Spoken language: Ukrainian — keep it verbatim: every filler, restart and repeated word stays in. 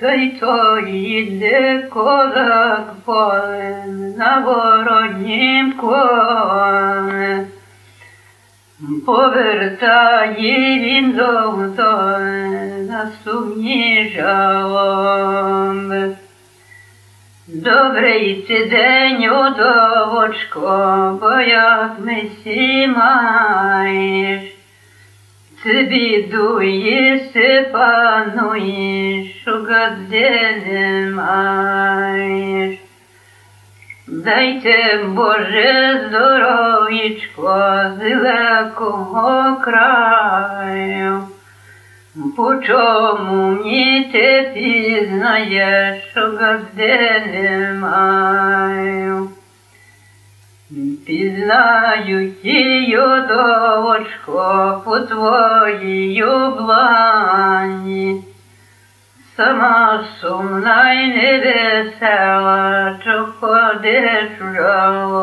Та й то йде козак полем на воронім коне. Повертає він золото на сумні жалоби. Добрий ти день, удовочко, бо як ми сі маєш. Ти бідуєш, пануєш, у газде не маєш. Дайте, Боже, здоров'ячко з далекого краю. По чому мені ти пізнаєш, що газде не маю? Пізнаю тію, довочко, по твоїй облані. Сама сумна й невесела, що ходиш в жалобі.